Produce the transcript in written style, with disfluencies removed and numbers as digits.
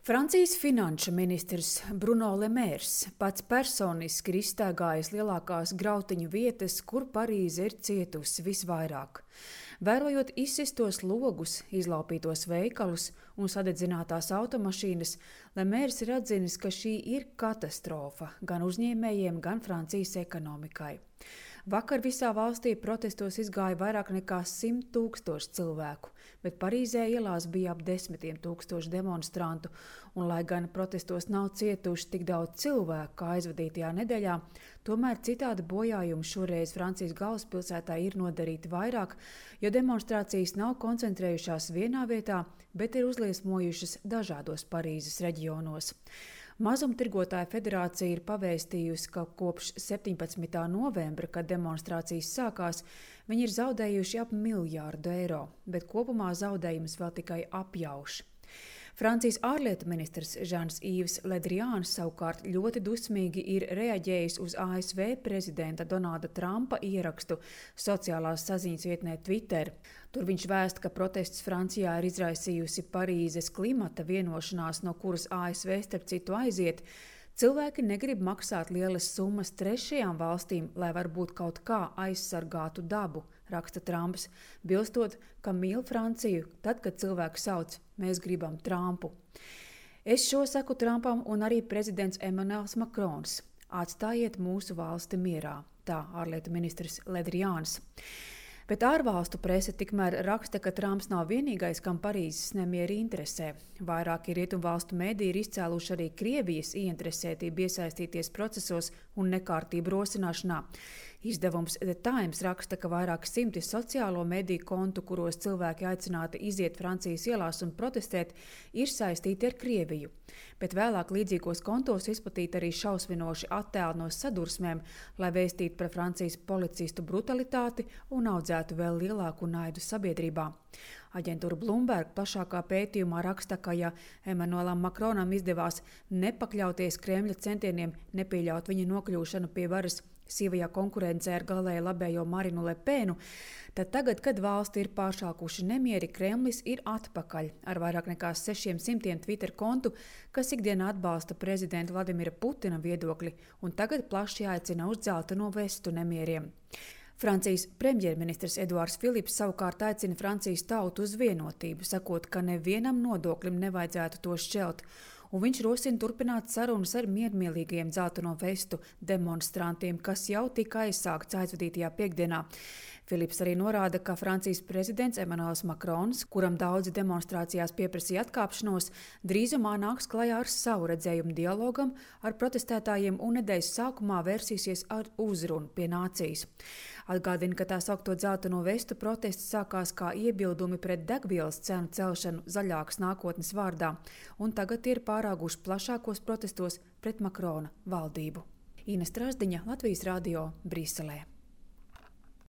Francijas finanšu ministrs Bruno Le Maire pats personiski ir izstaigājis lielākās grautiņu vietas, kur Parīze ir cietusi visvairāk. Vērojot izsistos logus, izlaupītos veikalus un sadedzinātās automašīnas, Le Maire ir atzinis, ka šī ir katastrofa gan uzņēmējiem, gan Francijas ekonomikai. Vakar visā valstī protestos izgāja vairāk nekā 100 000 cilvēku, bet Parīzē ielās bija ap 10 000 demonstrantu, un lai gan protestos nav cietuši tik daudz cilvēku kā aizvadītajā nedēļā, tomēr citādi bojājumi šoreiz Francijas galvaspilsētā ir nodarīti vairāk, jo demonstrācijas nav koncentrējušās vienā vietā, bet ir uzliesmojušas dažādos Parīzes reģionos. Mazumtirgotāju federācija ir pavēstījusi, ka kopš 17. novembra, kad demonstrācijas sākās, viņi ir zaudējuši ap 1 miljārdu eiro, bet kopumā zaudējumus vēl tikai apjauš. Francijas ārlietu ministrs Jean-Yves Le Drian savukārt ļoti dusmīgi ir reaģējis uz ASV prezidenta Donalda Trumpa ierakstu sociālās saziņas vietnē Twitter. Tur viņš vēsta, ka protests Francijā ir izraisījusi Parīzes klimata vienošanās, no kuras ASV starp citu aiziet. Cilvēki negrib maksāt lielas summas trešajām valstīm, lai varbūt kaut kā aizsargātu dabu, raksta Trumps, bilstot, ka mīl Franciju, tad, kad cilvēki sauc, mēs gribam Trumpu. Es šo saku Trumpam un arī prezidents Emmanuels Macrons. Atstājiet mūsu valsti mierā, tā ārlietu ministrs Le Drians. Bet ārvalstu prese tikmēr raksta, ka Trumps nav vienīgais, kam Parīzes nemieri interesē. Vairāki rietumvalstu mediji ir izcēluši arī Krievijas ieinteresētību iesaistīties procesos un nekārtību rosināšanā. Izdevums The Times raksta, ka vairāk simti sociālo mediju kontu, kuros cilvēki aicināti iziet Francijas ielās un protestēt, ir saistīti ar Krieviju. Bet vēlāk līdzīgos kontos izplatīti arī šausminoši attēli no sadursmēm, lai vēstītu par Francijas policistu brutalitāti un audzētu vēl lielāku naidu sabiedrībā. Aģentūra Bloomberg plašākā pētījumā raksta, ka ja Emmanuelam Macronam izdevās nepakļauties Kremļa centieniem nepieļaut viņa nokļūšanu pie varas sīvajā konkurencē ar galēji labējo Marinu Le Penu, tad tagad, kad valsti ir pāršākuši nemieri, Kremlis ir atpakaļ ar vairāk nekā 600 Twitter kontu, kas ikdienā atbalsta prezidenta Vladimira Putina viedokli, un tagad plaši aicina uz dzelteno vestu nemieriem. Francijas premjerministrs Eduards Filips savukārt aicina Francijas tautu uz vienotību, sakot, ka nevienam nodoklim nevajadzētu to šķelt, un viņš rosina turpināt sarunas ar miermīlīgajiem dzelteno vestu demonstrantiem, kas jau tika aizsākts aizvadītajā piekdienā. Filips arī norāda, ka Francijas prezidents Emmanuels Macrons, kuram daudzi demonstrācijās pieprasīja atkāpšanos, drīzumā nāks klajā ar savu redzējumu dialogam ar protestētājiem un nedēļas sākumā vērsīsies ar uzrunu pie nācijas. Atgādina, ka tā saukto dzelteno vestu protests sākās kā iebildumi pret degvielas cenu celšanu zaļākas nākotnes vārdā, un tagad ir pārāguši plašākos protestos pret Macrona valdību. Ines Trasdiņa, Latvijas radio, Briselē.